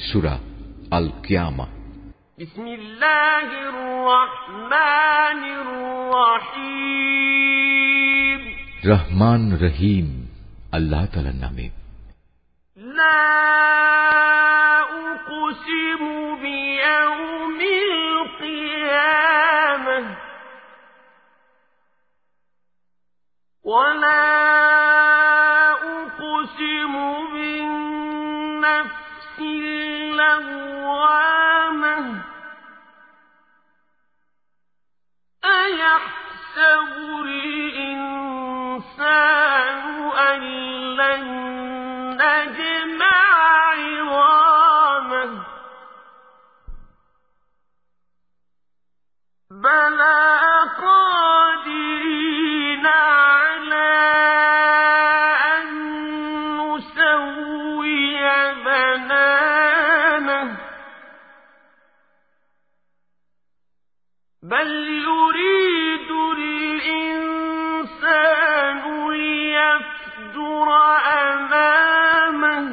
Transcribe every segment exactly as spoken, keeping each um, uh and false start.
সূরা আল কিয়ামা। বিসমিল্লাহির রহমানির রহিম। রহমান রহিম আল্লাহ তাআলার নামে। লা উকসিমু বিয়াউমিল কিয়ামাহ ওয়া লা উকসিমু বিন-নাফসিল লাওয়ামাহ আয়াহসাবুল ইনসানু আল্লান নাজমা'a 'idamaহ বালা কাদিরিনা আলা আন নুসাউইয়া বানানাহ বাল ইউরিদুল ইনসানু লিয়াফজুরা আমামাহ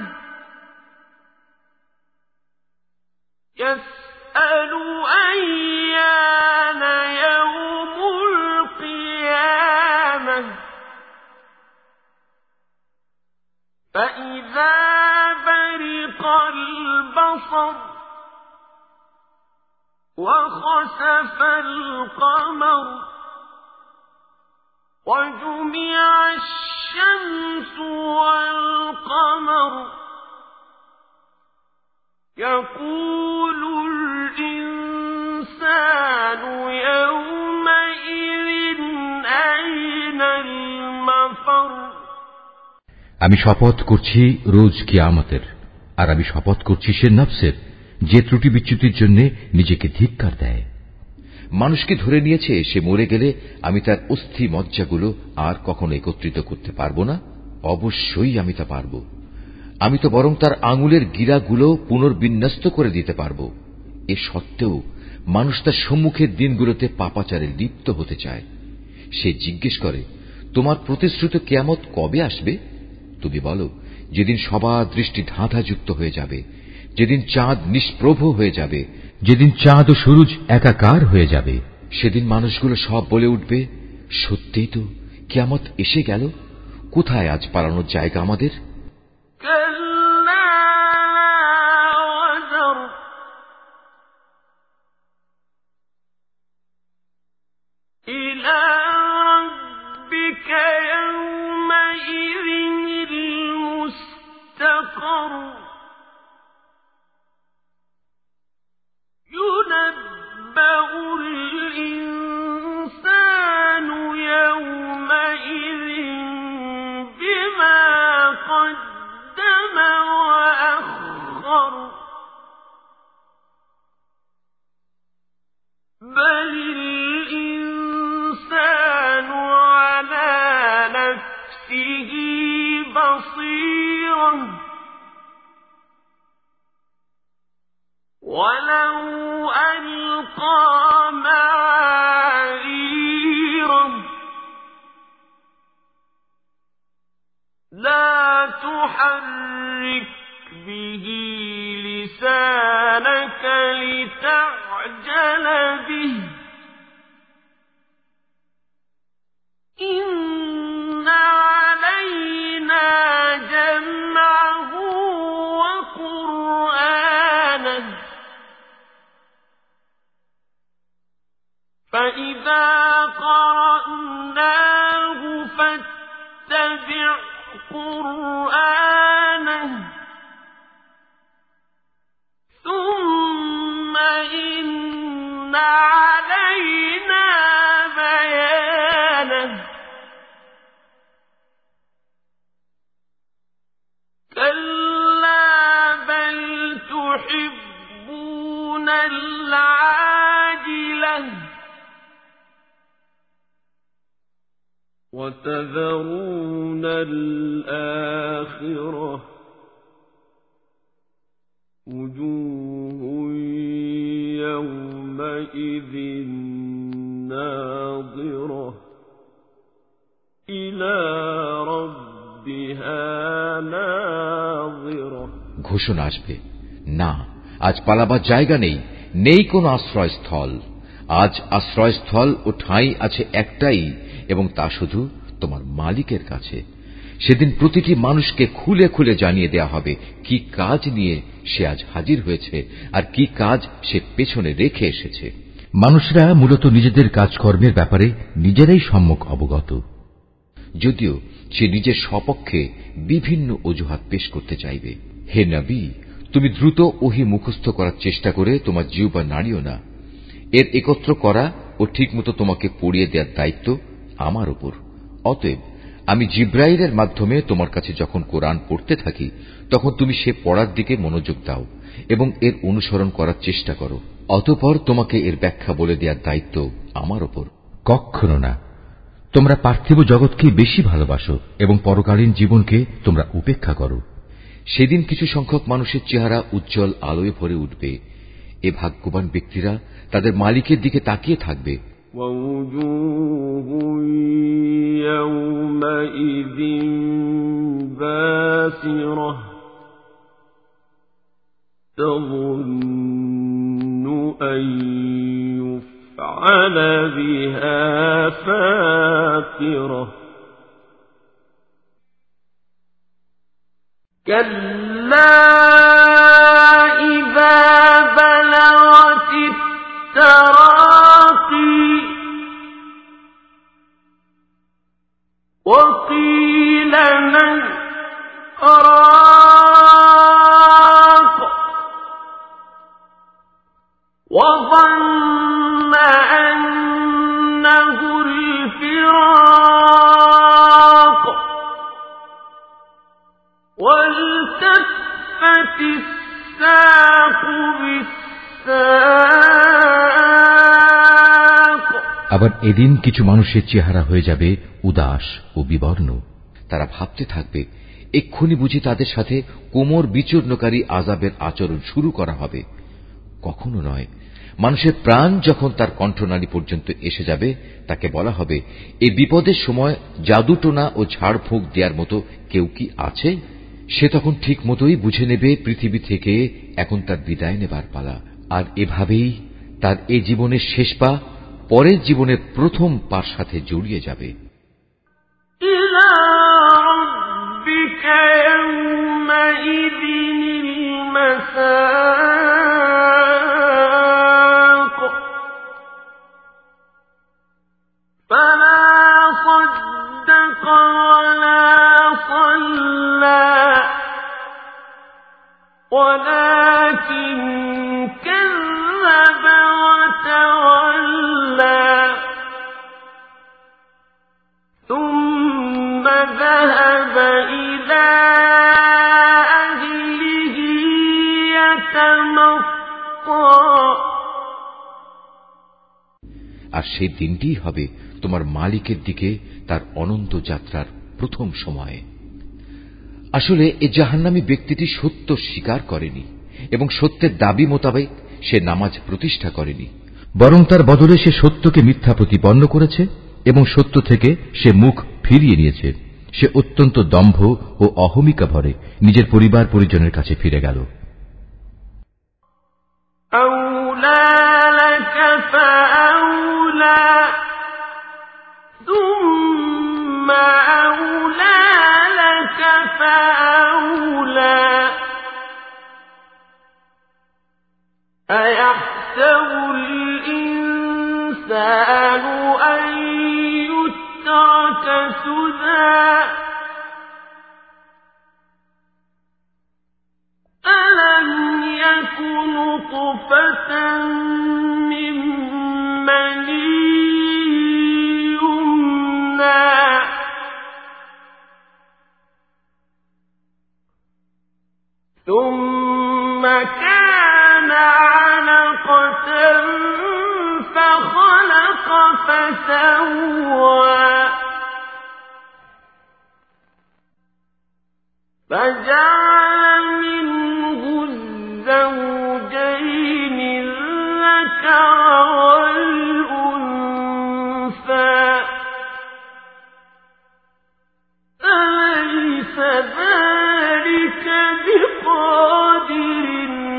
ইয়াসআলু আইয়ানা ইয়াউমুল কিয়ামাহ ফাইযা বারিকাল বাসর وخسف القمر وجمع الشمس والقمر يقول الإنسان يومئذ أين المفر আমি শপথ করছি রোজ কিয়ামতের, আর আমি শপথ করছি সে নফসের যে ত্রুটি বিচ্যুতির জন্য নিজেকে ধিক্কার দেয়। মানুষকে ধরে নিয়েছে সে মরে গেলে আমি তার অস্থি মজ্জাগুলো আর কখনো একত্রিত করতে পারবো না। অবশ্যই আমি তা পারব। আমি তো বরং তার আঙুলের গিরাগুলো পুনর্বিন্যস্ত করে দিতে পারব। এ সত্ত্বেও মানুষ তার সম্মুখের দিনগুলোতে পাপাচারে লিপ্ত হতে চায়। সে জিজ্ঞেস করে, তোমার প্রতিশ্রুত কিয়ামত কবে আসবে? তুমি বলো, যেদিন সবার দৃষ্টি ধাঁধাযুক্ত হয়ে যাবে, যেদিন চাঁদ নিষ্প্রভ হয়ে যাবে, যেদিন চাঁদ ও সূরজ একাকার হয়ে যাবে। সেদিন মানুষগুলো সব বলে উঠবে, সত্যিই তো কিয়ামত এসে গেল। কোথায় আজ পালানোর জায়গা আমাদের? ইলা রাব্বিকা ইয়াওমাইযিনিল মুস্তাকার ينبأ الإنسان يومئذ بما قدم وأخر بل الإنسان على نفسه بصيرة ولو ألقى معاذيره لا تحرك به لسانك لتعجل به إن علينا جمعه وقرآنه فإذا قرأناه فاتبع قرآنه ثم إن علينا بيانه كلا بل تحبون العاجلة وتذرون الآخرة وجوه يومئذ ناظرة إلى ربها ناظرة ঘোষণা আসবে, না, আজ পালাবার জায়গা নেই, নেই কোনো আশ্রয়স্থল। আজ আশ্রয়স্থল ও ঠাঁই আছে একটাই, এবং তা শুধু তোমার মালিকের কাছে। সেদিন প্রতিটি মানুষকে খুলে খুলে জানিয়ে দেয়া হবে কি কাজ নিয়ে সে আজ হাজির হয়েছে আর কি কাজ সে পেছনে রেখে এসেছে। মানুষরা মূলত নিজেদের কাজকর্মের ব্যাপারে নিজেরাই সম্যক অবগত, যদিও সে নিজের স্বপক্ষে বিভিন্ন অজুহাত পেশ করতে চাইবে। হে নবী, তুমি দ্রুত ওহী মুখস্থ করার চেষ্টা করে তোমার জিহ্বা নাড়িও না। এর একত্র করা ও ঠিকমতো তোমাকে পড়িয়ে দেওয়ার দায়িত্ব আমার উপর। অতএব আমি জিব্রাইলের মাধ্যমে তোমার কাছে যখন কোরআন পড়তে থাকি, তখন তুমি সে পড়ার দিকে মনোযোগ দাও এবং এর অনুসরণ করার চেষ্টা করো। অতঃপর তোমাকে এর ব্যাখ্যা বলে দেওয়ার দায়িত্ব আমার উপর। কখনো না, তোমরা পার্থিব জগৎকে বেশি ভালোবাসো এবং পরকালীন জীবনকে তোমরা উপেক্ষা করো। সেদিন কিছু সংখ্যক মানুষের চেহারা উজ্জ্বল আলোয় ভরে উঠবে। এ ভাগ্যবান ব্যক্তিরা তাদের মালিকের দিকে তাকিয়ে থাকবে। وَوُجُوهٌ يَوْمَئِذٍ بَاسِرَةٌ تَظُنُّ أَن يُفْعَلَ بِهَا فَاقِرَةٌ كَلَّا إِذَا بَلَغَتِ التَّرَاقِيَ وَقِيلَ مَنْ رَاقٍ وَظَنَّ أَنَّهُ الْفِرَاقُ وَالْتَفَّتِ السَّاقُ بِالسَّاقِ। আবার এদিন কিছু মানুষের চেহারা হয়ে যাবে উদাস ও বিবর্ণ। তারা ভাবতে থাকবে, এক্ষুনি বুঝি তাদের সাথে কোমর বিচূর্ণকারী আযাবের আচরণ শুরু করা হবে। কখনো নয়। মানুষের প্রাণ যখন তার কণ্ঠনালী পর্যন্ত এসে যাবে, তাকে বলা হবে, এই বিপদের সময় জাদুটোনা ও ঝাড়ফুঁক দেওয়ার মতো কেউ কি আছে? সে তখন ঠিক মতোই বুঝে নেবে পৃথিবী থেকে এখন তার বিদায় নেবার পালা। আর এভাবেই তার এ জীবনের শেষ পা পরের জীবনের প্রথম পার সাথে জড়িয়ে যাবে। ইলা রাব্বিকা ইয়াওমাইযিনিল মাসাক ফালা সাদ্দাকা ওয়ালা সাল্লা ওয়ালাকিন কাযযাবা ওয়া তাওয়াল্লা ثم ذهب إلى أهله يتمطى। আর সেই দিনটি হবে তোমার মালিকের দিকে তার অনন্ত যাত্রার প্রথম সময়। আসলে এ জাহান্নামী ব্যক্তিটি সত্য স্বীকার করেনি এবং সত্যের দাবি মোতাবেক সে নামাজ প্রতিষ্ঠা করেনি, বরং তার বদলে সে সত্যকে মিথ্যা প্রতিপন্ন করেছে এবং সত্য থেকে সে মুখ ফিরিয়ে নিয়েছে। সে অত্যন্ত দম্ভ ও অহমিকা ভরে নিজের পরিবার পরিজনের কাছে ফিরে গেল। أولى لك فأولى ثم أولى لك فأولى أيحسب الإنسان أن يترك سدى ألم يكن نطفة من مني يمنى ثم كان علقة فخلق فسوى فجعل منه الزوجين الذكر والأنثى أليس ذلك بقادر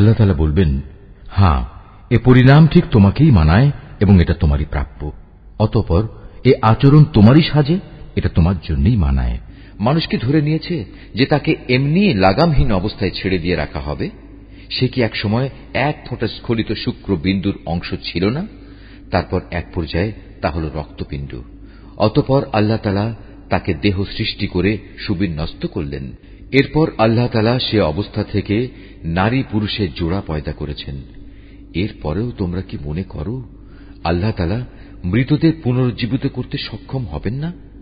আল্লাহ তাআলা বলবেন, হ্যাঁ, এ পরিণাম ঠিক তোমাকেই মানায় এবং এটা তোমারই প্রাপ্য। অতঃপর এ আচরণ তোমারই সাজে, এটা তোমার জন্যই মানায়। মানুষ কি ধরে নিয়েছে যে তাকে এমনি লাগামহীন অবস্থায় ছেড়ে দিয়ে রাখা হবে? সে কি একসময় এক ফোঁটা স্খলিত শুক্র বিন্দুর অংশ ছিল না? তারপর এক পর্যায়ে তা হল রক্তপিণ্ড। অতঃপর আল্লাহ তাআলা তাকে দেহ সৃষ্টি করে সুবিন্যস্ত করলেন। এরপর আল্লাহ তাআলা সে অবস্থা থেকে নারী পুরুষের জোড়া পয়দা করেছেন। এরপরেও তোমরা কি মনে করো আল্লাহ তাআলা মৃতদের পুনরুজ্জীবিত করতে সক্ষম হবেন না?